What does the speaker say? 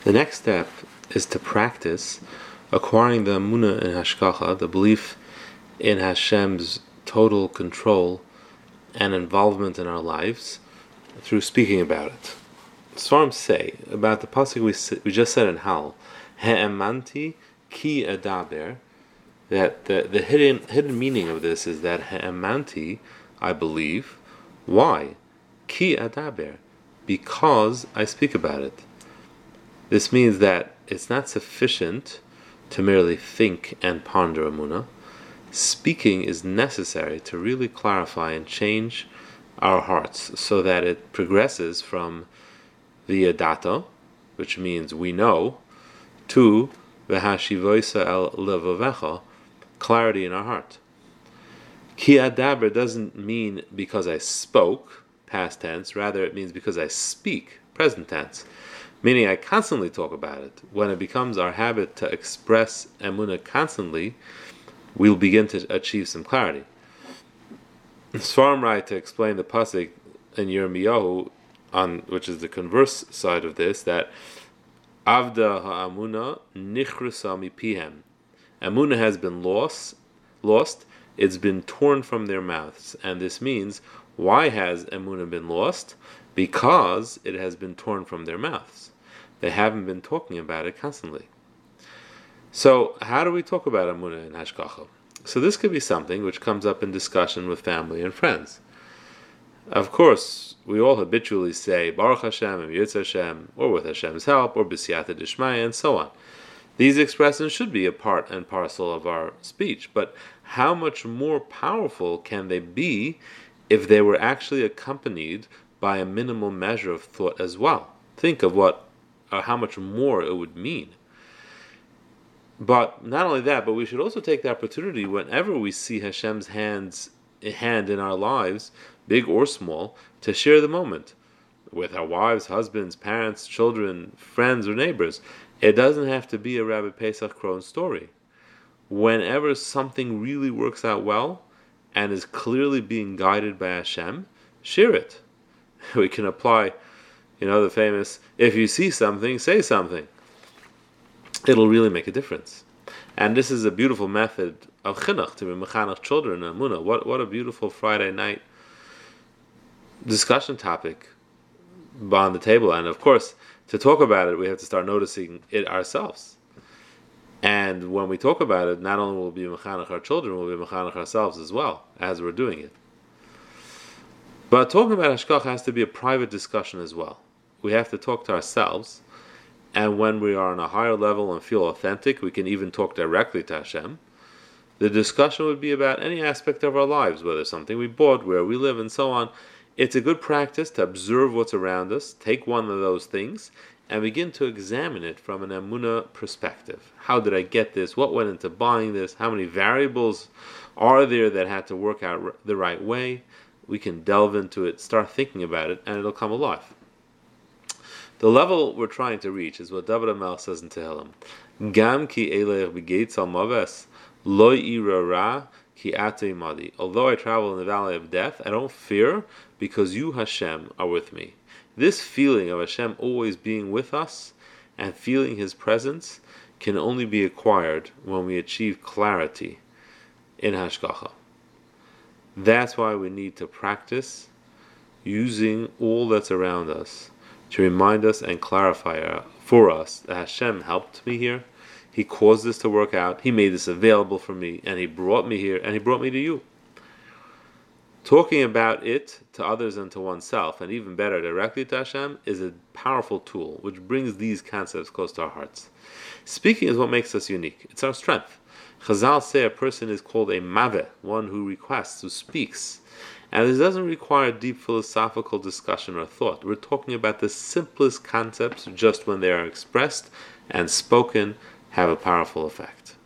The next step is to practice acquiring the Amunah in Hashgacha, the belief in Hashem's total control and involvement in our lives, through speaking about it. Svarim say about the pasuk we just said in Hal, He'emanti ki adaber, that the hidden meaning of this is that He'emanti, I believe. Why? Ki adaber, because I speak about it. This means that it's not sufficient to merely think and ponder Amunah. Speaking is necessary to really clarify and change our hearts so that it progresses from v'yadato, which means we know, to v'hashivoisa el levavecha, clarity in our heart. Ki adaber doesn't mean because I spoke, past tense, rather it means because I speak, present tense, meaning I constantly talk about it. When it becomes our habit to express Emunah constantly, we'll begin to achieve some clarity. Svarim write to explain the pasuk in Yirmiyahu, which is the converse side of this, that Avda ha'amuna nichrasa mipihem. Emunah has been lost, it's been torn from their mouths. And this means, why has Emunah been lost? Because it has been torn from their mouths. They haven't been talking about it constantly. So, how do we talk about Amunah in Hashgacha? So this could be something which comes up in discussion with family and friends. Of course, we all habitually say Baruch Hashem and Yitz Hashem, or with Hashem's help, or B'siyata Dishmaya, and so on. These expressions should be a part and parcel of our speech, but how much more powerful can they be if they were actually accompanied by a minimal measure of thought as well? Think of how much more it would mean. But not only that, but we should also take the opportunity whenever we see Hashem's hand in our lives, big or small, to share the moment with our wives, husbands, parents, children, friends, or neighbors. It doesn't have to be a Rabbi Pesach Krohn story. Whenever something really works out well and is clearly being guided by Hashem, share it. We can apply, the famous, if you see something, say something. It'll really make a difference. And this is a beautiful method of chinuch, to be mechanech children in Amunah. What a beautiful Friday night discussion topic on the table. And of course, to talk about it, we have to start noticing it ourselves. And when we talk about it, not only will we be mechanech our children, we'll be mechanech ourselves as well, as we're doing it. But talking about Hashgacha has to be a private discussion as well. We have to talk to ourselves. And when we are on a higher level and feel authentic, we can even talk directly to Hashem. The discussion would be about any aspect of our lives, whether something we bought, where we live, and so on. It's a good practice to observe what's around us, take one of those things, and begin to examine it from an Amunah perspective. How did I get this? What went into buying this? How many variables are there that had to work out the right way? We can delve into it, start thinking about it, and it'll come alive. The level we're trying to reach is what David HaMelech says in Tehillim. Gam ki elech b'geitz al maves, lo ira ra ki ate madi. Although I travel in the valley of death, I don't fear because you, Hashem, are with me. This feeling of Hashem always being with us and feeling His presence can only be acquired when we achieve clarity in Hashgacha. That's why we need to practice using all that's around us to remind us and clarify for us that Hashem helped me here. He caused this to work out. He made this available for me, and He brought me here, and He brought me to you. Talking about it to others and to oneself, and even better, directly to Hashem, is a powerful tool which brings these concepts close to our hearts. Speaking is what makes us unique. It's our strength. Chazal say a person is called a maveh, one who requests, who speaks. And this doesn't require deep philosophical discussion or thought. We're talking about the simplest concepts, just when they are expressed and spoken, have a powerful effect.